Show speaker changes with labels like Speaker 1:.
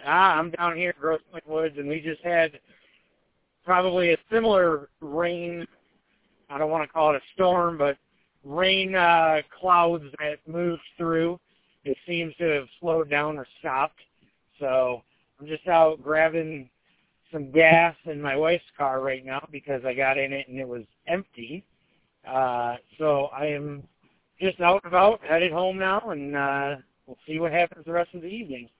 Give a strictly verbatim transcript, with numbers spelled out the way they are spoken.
Speaker 1: Ah, I'm down here in Grosse Pointe Woods, and we just had probably a similar rain. I don't want to call it a storm, but rain uh, clouds that moved through. It seems to have slowed down or stopped. So I'm just out grabbing some gas in my wife's car right now because I got in it and it was empty. Uh, so I am just out and about, headed home now, and uh, we'll see what happens the rest of the evening.